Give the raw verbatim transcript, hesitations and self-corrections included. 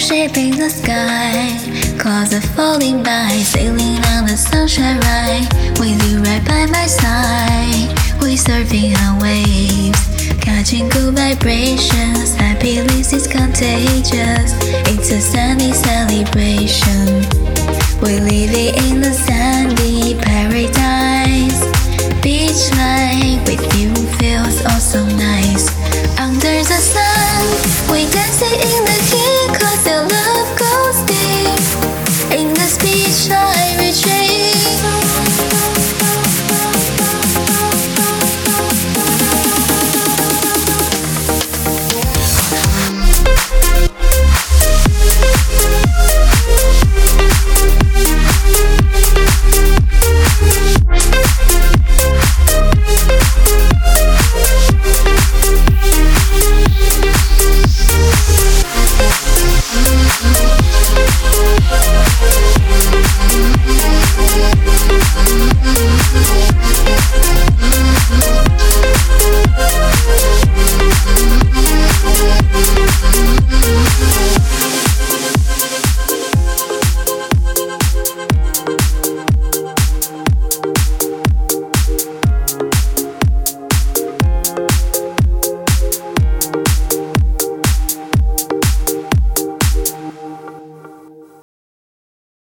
shaping the sky. Clouds are falling by, sailing on the sunshine ride. With you right by my side, we're surfing on waves, catching good vibrations. Happiness is contagious, it's a sunny celebration. We're living in the sandy paradise. Beach life with you feels oh so nice.